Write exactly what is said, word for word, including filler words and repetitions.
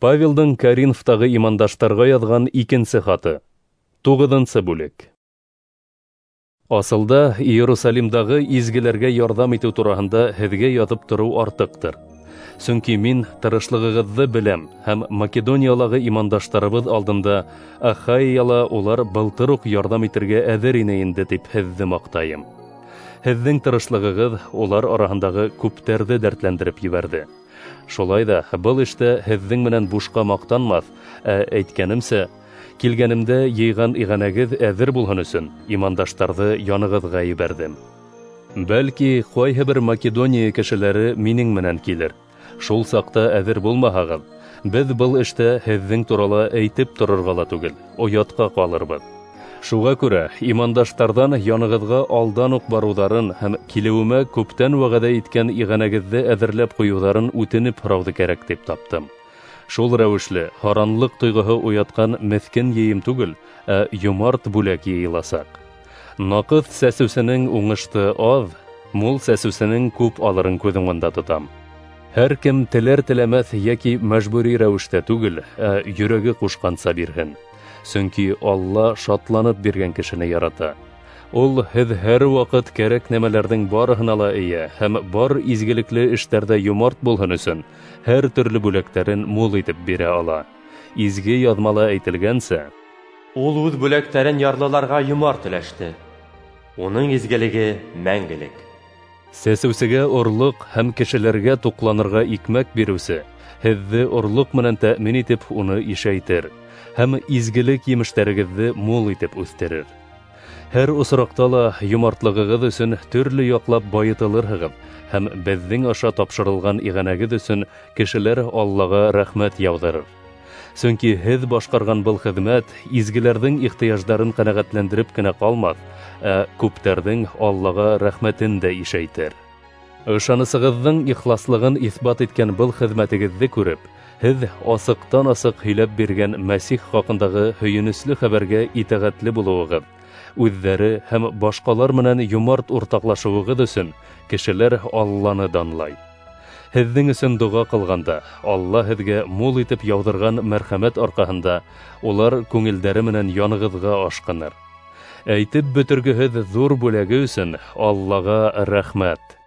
Павелдың Коринфтағы имандаштарға яҙған икенсе хаты. Туғыҙынсы бүлек. Асылда Иерусалимдағы изгеләргә ярҙам итеү тураһында һеҙгә яҙып тороу артыҡтыр. Сөнки мин тырышлығығыҙҙы беләм һәм Македониялағы имандаштарыбыҙ алдында Ахайяла улар былтыр уҡ ярҙам итергә әҙер ине инде тип һеҙҙе маҡтайым. Һеҙҙең тырышлығығыҙ улар араһындағы күптәрҙе дәртләндереп ебәрҙе. Шулай да был эштә һеҙҙең менән бушҡа маҡтанмаҫ, ә әйткәнемсә, килгәнемдә йыйған иғәнәгеҙ әҙер булһын өсөн имандаштарҙы янығыҙға ебәрҙем. Бәлки, ҡайһы бер Македония кешеләре минең менән килер. Шул саҡта әҙер булмаһағыҙ, беҙ был эштә һеҙҙең турала әйтеп торорға ла түгел, оятҡа ҡалырбыҙ. Шуға күрә имандаштарҙан янығыҙға алдан уҡ барыуҙарын һәм килеүемә күптән вәғәҙә иткән иғәнәгеҙҙе әҙерләп ҡуйыуҙарын үтенеп һорауҙы кәрәк тип таптым. Шул рәүешле һаранлыҡ тойғоһо уятҡан меҫкен йыйым түгел, ә йомарт бүләк йыйыласаҡ. Наҡыҫ сәсеүсенең уңышты аҙ, мул сәсеүсенең күп алырын күҙ уңында тотам. Һәр кем теләр-теләмәҫ йәки мәжбүри рәүештә түгел, ә йөрәге ҡушҡанса бирһен. Сөнки Алла шатланып биргән кешене ярата. Ул һеҙ һәр ваҡыт кәрәк нәмәләрҙең барыһына ла эйә һәм бар изгелекле эштәрҙә йомарт булһын өсөн һәр төрлө бүләктәрен мул итеп бирә ала. Изге яҙмала әйтелгәнсә, ул үҙ бүләктәрен ярлыларға йомарт өләште. Уның изгелеге мәңгелек. Сәсеүсегә орлоҡ һәм кешеләргә туҡланырға икмәк биреүсе, һеҙҙе орлоҡ менән тәьмин итеп уны ишәйтер һәм изгелек емештәрегеҙҙе мул итеп үҫтерер. Һәр осраҡта ла йомартлығығыҙ өсөн төрлө яҡлап байытылырһығыҙ һәм беҙҙең аша тапшырылған иғәнәгеҙ өсөн кешеләр Аллаға рәхмәт яуҙырыр. Сөнки һеҙ башҡарған был хеҙмәт изгеләрҙең ихтыяждарын ҡәнәғәтләндереп кенә ҡалмаҫ, ә күптәрҙең Аллаға рәхмәтен дә ишәйтер. Ышанысығыҙҙың ихласлығын иҫбат иткән был хеҙмәтегеҙҙе күреп, һеҙ асыҡтан-асыҡ һөйләп биргән Мәсих хаҡындағы һөйөнөслө хәбәргә итәғәтле булыуығыҙ, үҙҙәре һәм башҡалар менән йомарт уртаҡлашыуығыҙ өсөн кешеләр Алланы данлай. Һеҙҙең өсөн доға ҡылғанда, Алла һеҙгә мул итеп яуҙырған мәрхәмәт арҡаһында улар күңелдәре менән янығыҙға ашҡыныр. Әйтеп бөтөргөһөҙ ҙур бүләге өсөн Аллаға рәхмәт.